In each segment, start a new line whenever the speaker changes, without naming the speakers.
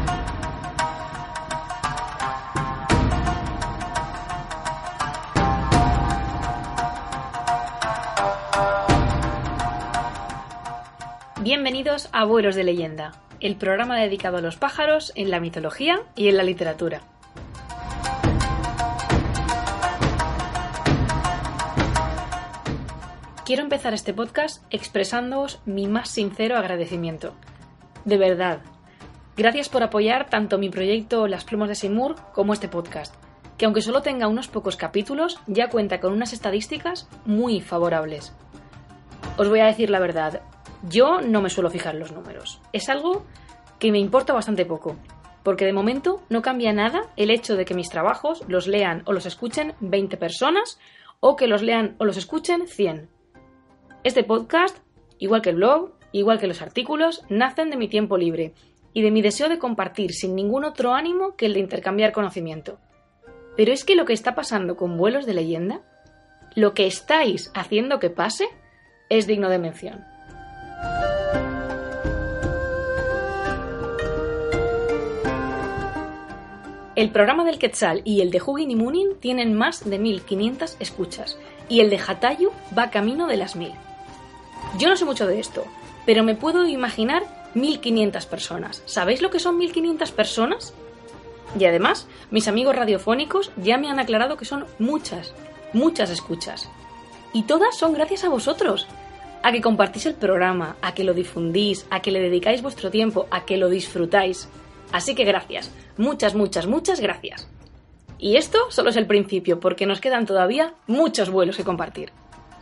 Bienvenidos a Vuelos de Leyenda, el programa dedicado a los pájaros en la mitología y en la literatura. Quiero empezar este podcast expresándoos mi más sincero agradecimiento. De verdad, gracias por apoyar tanto mi proyecto Las Plumas de Seymour como este podcast, que aunque solo tenga unos pocos capítulos, ya cuenta con unas estadísticas muy favorables. Os voy a decir la verdad. Yo no me suelo fijar en los números. Es algo que me importa bastante poco, porque de momento no cambia nada el hecho de que mis trabajos los lean o los escuchen 20 personas o que los lean o los escuchen 100. Este podcast, igual que el blog, igual que los artículos, nacen de mi tiempo libre y de mi deseo de compartir sin ningún otro ánimo que el de intercambiar conocimiento. Pero es que lo que está pasando con Vuelos de Leyenda, lo que estáis haciendo que pase, es digno de mención. El programa del Quetzal y el de Hugin y Munin tienen más de 1500 escuchas y el de Hatayu va camino de las 1000. Yo no sé mucho de esto, pero me puedo imaginar 1500 personas. ¿Sabéis lo que son 1500 personas? Y además, mis amigos radiofónicos ya me han aclarado que son muchas escuchas. Y todas son gracias a vosotros. A que compartís el programa, a que lo difundís, a que le dedicáis vuestro tiempo, a que lo disfrutáis. Así que gracias, muchas gracias. Y esto solo es el principio, porque nos quedan todavía muchos vuelos que compartir.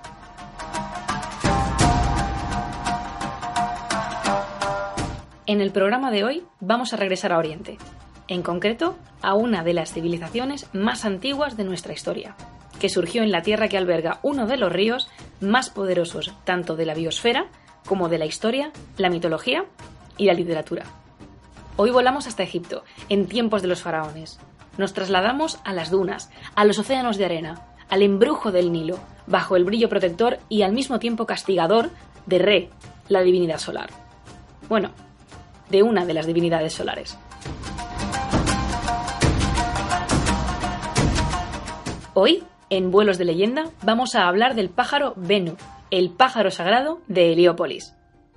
En el programa de hoy vamos a regresar a Oriente, en concreto a una de las civilizaciones más antiguas de nuestra historia, que surgió en la tierra que alberga uno de los ríos más poderosos tanto de la biosfera como de la historia, la mitología y la literatura. Hoy volamos hasta Egipto, en tiempos de los faraones. Nos trasladamos a las dunas, a los océanos de arena, al embrujo del Nilo, bajo el brillo protector y al mismo tiempo castigador de Re, la divinidad solar. Bueno, de una de las divinidades solares. Hoy, en Vuelos de Leyenda, vamos a hablar del pájaro Venu, el pájaro sagrado de Heliópolis.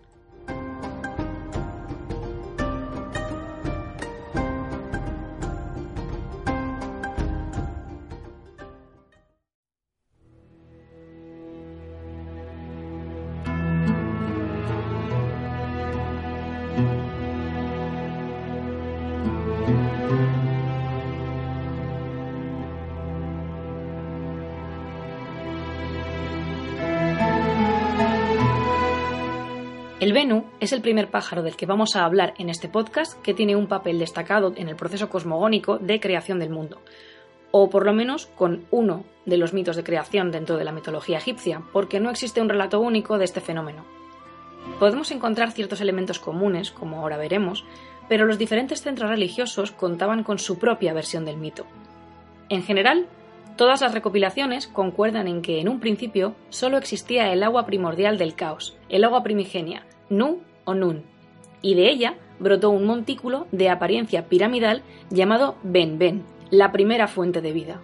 El Venu es el primer pájaro del que vamos a hablar en este podcast que tiene un papel destacado en el proceso cosmogónico de creación del mundo, o por lo menos con uno de los mitos de creación dentro de la mitología egipcia, porque no existe un relato único de este fenómeno. Podemos encontrar ciertos elementos comunes, como ahora veremos, pero los diferentes centros religiosos contaban con su propia versión del mito. En general, todas las recopilaciones concuerdan en que en un principio solo existía el agua primordial del caos, el agua primigenia, Nu o Nun, y de ella brotó un montículo de apariencia piramidal llamado Ben-Ben, la primera fuente de vida.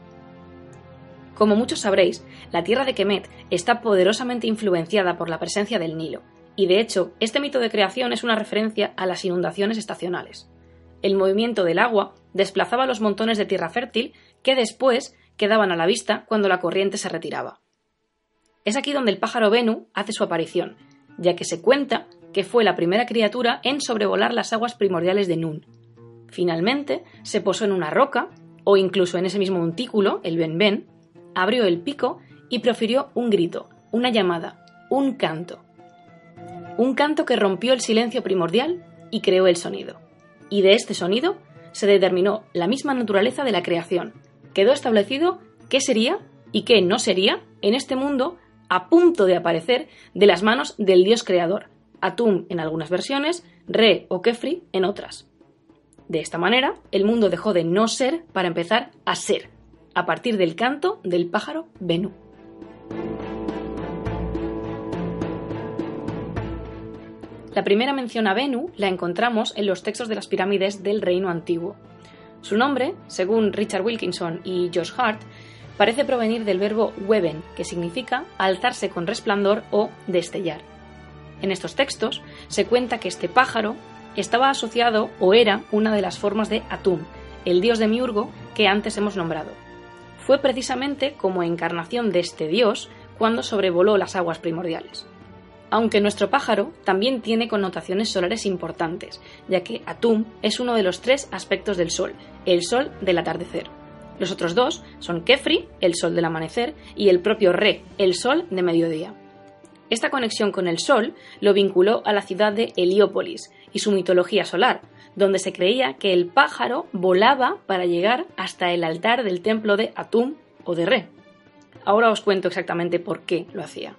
Como muchos sabréis, la tierra de Kemet está poderosamente influenciada por la presencia del Nilo, y de hecho este mito de creación es una referencia a las inundaciones estacionales. El movimiento del agua desplazaba los montones de tierra fértil que después quedaban a la vista cuando la corriente se retiraba. Es aquí donde el pájaro Venu hace su aparición, ya que se cuenta que fue la primera criatura en sobrevolar las aguas primordiales de Nun. Finalmente, se posó en una roca, o incluso en ese mismo montículo, el Ben-Ben, abrió el pico y profirió un grito, una llamada, un canto. Un canto que rompió el silencio primordial y creó el sonido. Y de este sonido se determinó la misma naturaleza de la creación. Quedó establecido qué sería y qué no sería en este mundo a punto de aparecer de las manos del dios creador, Atum en algunas versiones, Re o Kefri en otras. De esta manera, el mundo dejó de no ser para empezar a ser, a partir del canto del pájaro Venu. La primera mención a Venu la encontramos en los textos de las pirámides del Reino Antiguo. Su nombre, según Richard Wilkinson y Josh Hart, parece provenir del verbo weben, que significa alzarse con resplandor o destellar. En estos textos se cuenta que este pájaro estaba asociado o era una de las formas de Atum, el dios demiurgo que antes hemos nombrado. Fue precisamente como encarnación de este dios cuando sobrevoló las aguas primordiales. Aunque nuestro pájaro también tiene connotaciones solares importantes, ya que Atum es uno de los 3 aspectos del sol, el sol del atardecer. Los otros 2 son Kefri, el sol del amanecer, y el propio Re, el sol de mediodía. Esta conexión con el sol lo vinculó a la ciudad de Heliópolis y su mitología solar, donde se creía que el pájaro volaba para llegar hasta el altar del templo de Atum o de Re. Ahora os cuento exactamente por qué lo hacía.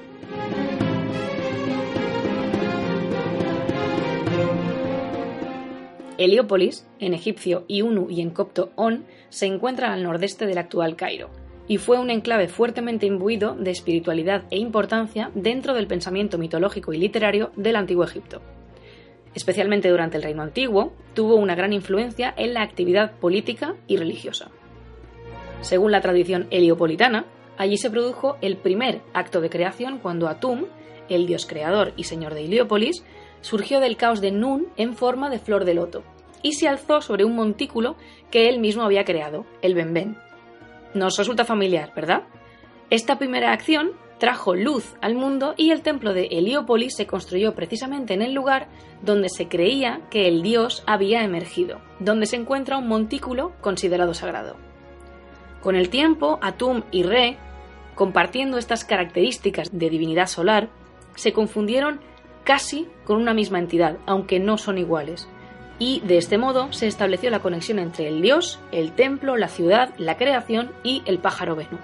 Heliópolis, en egipcio Iunu y en copto On, se encuentra al nordeste del actual Cairo, y fue un enclave fuertemente imbuido de espiritualidad e importancia dentro del pensamiento mitológico y literario del Antiguo Egipto. Especialmente durante el Reino Antiguo, tuvo una gran influencia en la actividad política y religiosa. Según la tradición heliopolitana, allí se produjo el primer acto de creación cuando Atum, el dios creador y señor de Heliópolis, surgió del caos de Nun en forma de flor de loto y se alzó sobre un montículo que él mismo había creado, el Benben. Nos resulta familiar, ¿verdad? Esta primera acción trajo luz al mundo y el templo de Heliópolis se construyó precisamente en el lugar donde se creía que el dios había emergido, donde se encuentra un montículo considerado sagrado. Con el tiempo, Atum y Re, compartiendo estas características de divinidad solar, se confundieron casi con una misma entidad, aunque no son iguales. Y de este modo se estableció la conexión entre el dios, el templo, la ciudad, la creación y el pájaro Venu.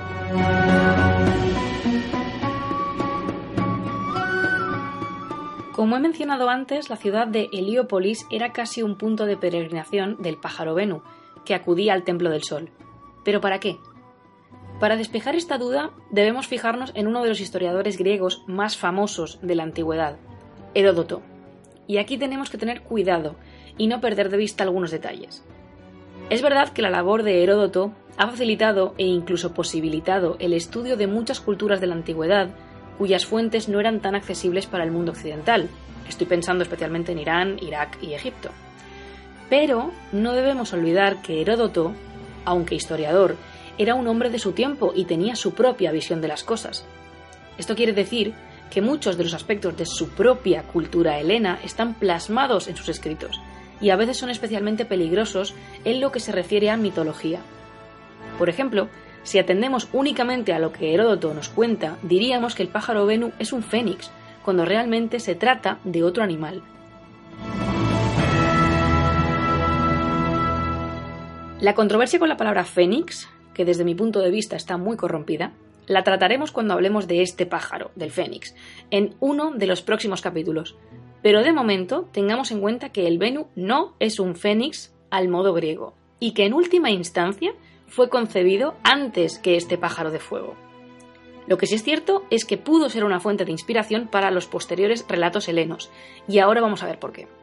Como he mencionado antes, la ciudad de Heliópolis era casi un punto de peregrinación del pájaro Venu, que acudía al templo del sol. ¿Pero para qué? Para despejar esta duda, debemos fijarnos en uno de los historiadores griegos más famosos de la antigüedad, Heródoto. Y aquí tenemos que tener cuidado y no perder de vista algunos detalles. Es verdad que la labor de Heródoto ha facilitado e incluso posibilitado el estudio de muchas culturas de la antigüedad cuyas fuentes no eran tan accesibles para el mundo occidental. Estoy pensando especialmente en Irán, Irak y Egipto. Pero no debemos olvidar que Heródoto, aunque historiador, era un hombre de su tiempo y tenía su propia visión de las cosas. Esto quiere decir que muchos de los aspectos de su propia cultura helena están plasmados en sus escritos, y a veces son especialmente peligrosos en lo que se refiere a mitología. Por ejemplo, si atendemos únicamente a lo que Heródoto nos cuenta, diríamos que el pájaro Venu es un fénix, cuando realmente se trata de otro animal. La controversia con la palabra fénix, que desde mi punto de vista está muy corrompida, la trataremos cuando hablemos de este pájaro, del fénix, en uno de los próximos capítulos. Pero de momento tengamos en cuenta que el Venu no es un fénix al modo griego, y que en última instancia fue concebido antes que este pájaro de fuego. Lo que sí es cierto es que pudo ser una fuente de inspiración para los posteriores relatos helenos, y ahora vamos a ver por qué.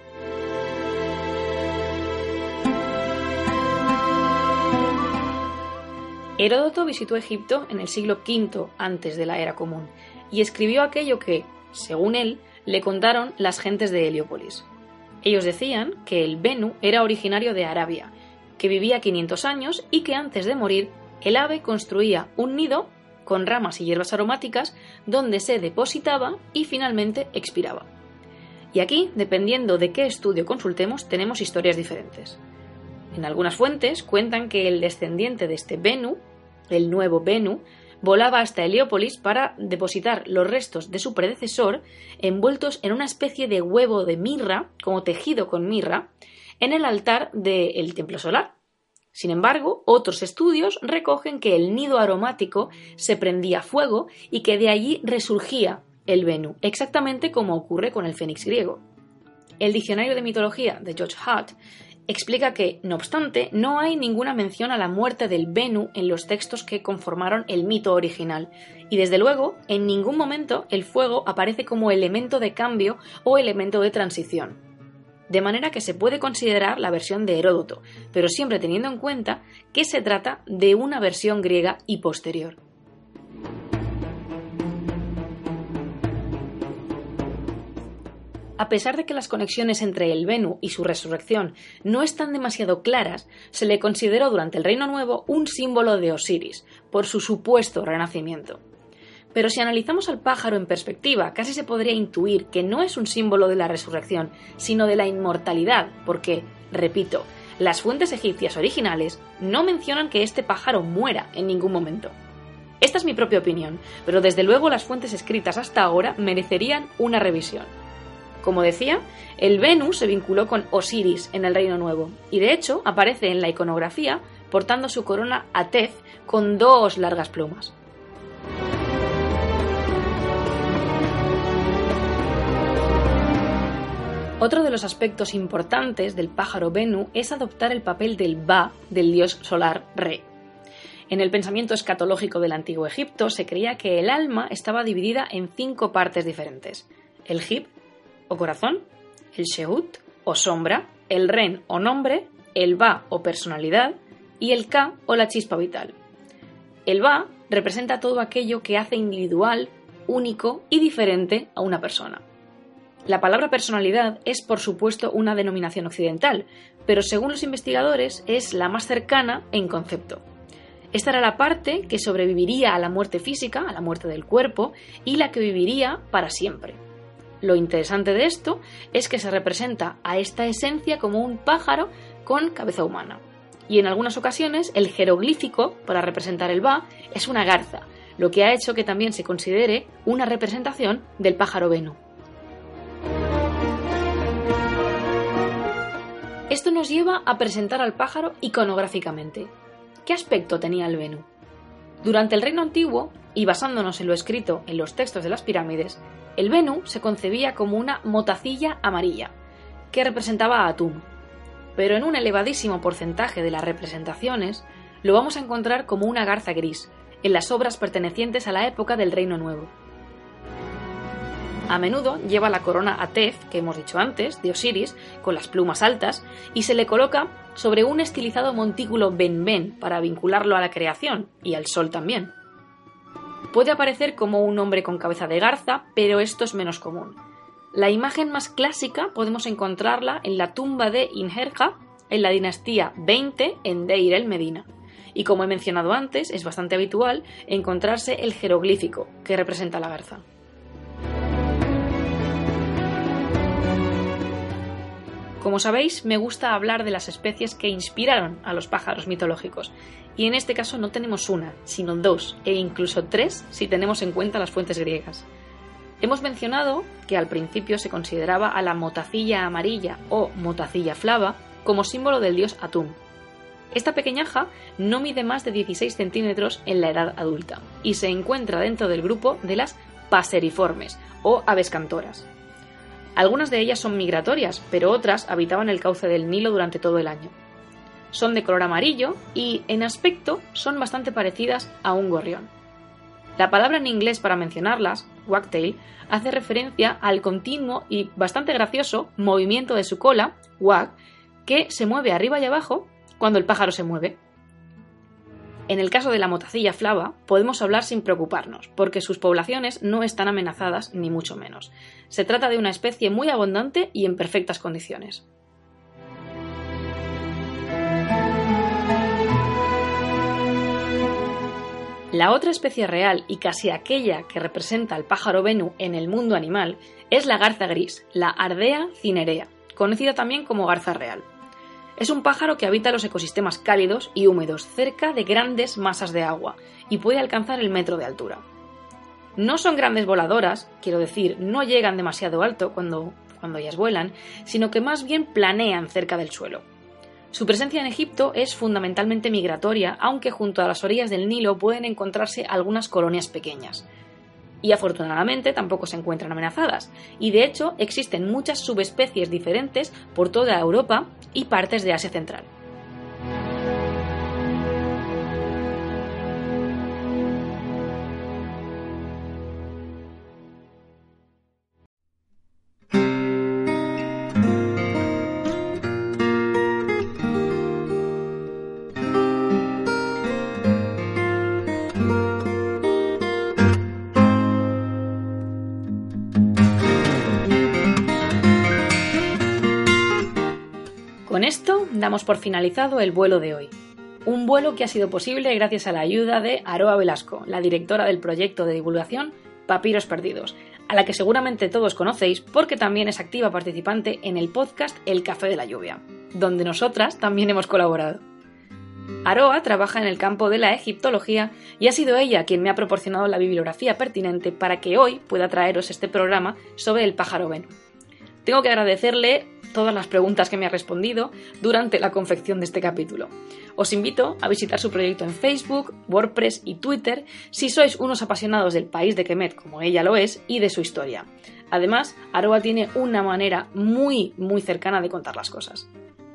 Heródoto visitó Egipto en el siglo V antes de la Era Común y escribió aquello que, según él, le contaron las gentes de Heliópolis. Ellos decían que el Venu era originario de Arabia, que vivía 500 años y que antes de morir el ave construía un nido con ramas y hierbas aromáticas donde se depositaba y finalmente expiraba. Y aquí, dependiendo de qué estudio consultemos, tenemos historias diferentes. En algunas fuentes cuentan que el descendiente de este Venu, el nuevo Venu, volaba hasta Heliópolis para depositar los restos de su predecesor envueltos en una especie de huevo de mirra, como tejido con mirra, en el altar del templo solar. Sin embargo, otros estudios recogen que el nido aromático se prendía fuego y que de allí resurgía el Venu, exactamente como ocurre con el fénix griego. El diccionario de mitología de George Hart explica que, no obstante, no hay ninguna mención a la muerte del Bennu en los textos que conformaron el mito original, y desde luego, en ningún momento el fuego aparece como elemento de cambio o elemento de transición. De manera que se puede considerar la versión de Heródoto, pero siempre teniendo en cuenta que se trata de una versión griega y posterior. A pesar de que las conexiones entre el Bennu y su resurrección no están demasiado claras, se le consideró durante el Reino Nuevo un símbolo de Osiris, por su supuesto renacimiento. Pero si analizamos al pájaro en perspectiva, casi se podría intuir que no es un símbolo de la resurrección, sino de la inmortalidad, porque, repito, las fuentes egipcias originales no mencionan que este pájaro muera en ningún momento. Esta es mi propia opinión, pero desde luego las fuentes escritas hasta ahora merecerían una revisión. Como decía, el Bennu se vinculó con Osiris en el Reino Nuevo, y de hecho aparece en la iconografía portando su corona Atef con 2 largas plumas. Otro de los aspectos importantes del pájaro Bennu es adoptar el papel del Ba, del dios solar Re. En el pensamiento escatológico del Antiguo Egipto se creía que el alma estaba dividida en 5 partes diferentes: el Hib, o corazón, el Shehut, o sombra, el Ren, o nombre, el Ba, o personalidad, y el Ka, o la chispa vital. El Ba representa todo aquello que hace individual, único y diferente a una persona. La palabra personalidad es, por supuesto, una denominación occidental, pero según los investigadores es la más cercana en concepto. Esta era la parte que sobreviviría a la muerte física, a la muerte del cuerpo, y la que viviría para siempre. Lo interesante de esto es que se representa a esta esencia como un pájaro con cabeza humana. Y en algunas ocasiones el jeroglífico para representar el Ba es una garza, lo que ha hecho que también se considere una representación del pájaro Bennu. Esto nos lleva a presentar al pájaro iconográficamente. ¿Qué aspecto tenía el Bennu? Durante el Reino Antiguo, y basándonos en lo escrito en los textos de las pirámides, el Bennu se concebía como una motacilla amarilla, que representaba a Atum. Pero en un elevadísimo porcentaje de las representaciones lo vamos a encontrar como una garza gris, en las obras pertenecientes a la época del Reino Nuevo. A menudo lleva la corona Atef, que hemos dicho antes, de Osiris, con las plumas altas, y se le coloca sobre un estilizado montículo Ben-Ben para vincularlo a la creación, y al sol también. Puede aparecer como un hombre con cabeza de garza, pero esto es menos común. La imagen más clásica podemos encontrarla en la tumba de Inherja, en la dinastía 20 en Deir el Medina. Y como he mencionado antes, es bastante habitual encontrarse el jeroglífico, que representa la garza. Como sabéis, me gusta hablar de las especies que inspiraron a los pájaros mitológicos, y en este caso no tenemos una, sino 2, e incluso 3 si tenemos en cuenta las fuentes griegas. Hemos mencionado que al principio se consideraba a la motacilla amarilla o motacilla flava como símbolo del dios Atum. Esta pequeñaja no mide más de 16 centímetros en la edad adulta, y se encuentra dentro del grupo de las paseriformes, o aves cantoras. Algunas de ellas son migratorias, pero otras habitaban el cauce del Nilo durante todo el año. Son de color amarillo y, en aspecto, son bastante parecidas a un gorrión. La palabra en inglés para mencionarlas, wagtail, hace referencia al continuo y bastante gracioso movimiento de su cola, wag, que se mueve arriba y abajo cuando el pájaro se mueve. En el caso de la motacilla flava, podemos hablar sin preocuparnos, porque sus poblaciones no están amenazadas ni mucho menos. Se trata de una especie muy abundante y en perfectas condiciones. La otra especie real y casi aquella que representa al pájaro Bennu en el mundo animal es la garza gris, la Ardea cinerea, conocida también como garza real. Es un pájaro que habita los ecosistemas cálidos y húmedos cerca de grandes masas de agua y puede alcanzar el metro de altura. No son grandes voladoras, quiero decir, no llegan demasiado alto cuando ellas vuelan, sino que más bien planean cerca del suelo. Su presencia en Egipto es fundamentalmente migratoria, aunque junto a las orillas del Nilo pueden encontrarse algunas colonias pequeñas. Y afortunadamente tampoco se encuentran amenazadas, y de hecho existen muchas subespecies diferentes por toda Europa y partes de Asia Central. Con esto damos por finalizado el vuelo de hoy. Un vuelo que ha sido posible gracias a la ayuda de Aroa Velasco, la directora del proyecto de divulgación Papiros Perdidos, a la que seguramente todos conocéis porque también es activa participante en el podcast El Café de la Lluvia, donde nosotras también hemos colaborado. Aroa trabaja en el campo de la egiptología y ha sido ella quien me ha proporcionado la bibliografía pertinente para que hoy pueda traeros este programa sobre el pájaro Bennu. Tengo que agradecerle todas las preguntas que me ha respondido durante la confección de este capítulo. Os invito a visitar su proyecto en Facebook, WordPress y Twitter si sois unos apasionados del país de Kemet, como ella lo es, y de su historia. Además, Aroa tiene una manera muy cercana de contar las cosas.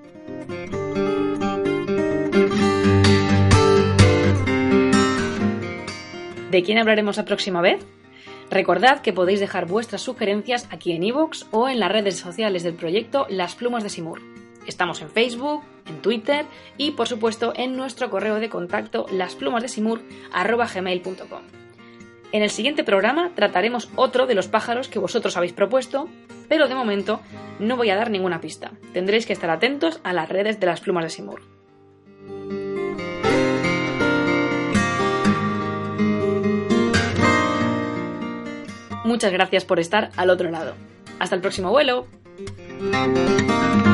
¿De quién hablaremos la próxima vez? Recordad que podéis dejar vuestras sugerencias aquí en iVoox o en las redes sociales del proyecto Las Plumas de Simur. Estamos en Facebook, en Twitter y, por supuesto, en nuestro correo de contacto lasplumasdesimur@gmail.com. En el siguiente programa trataremos otro de los pájaros que vosotros habéis propuesto, pero de momento no voy a dar ninguna pista. Tendréis que estar atentos a las redes de Las Plumas de Simur. Muchas gracias por estar al otro lado. Hasta el próximo vuelo.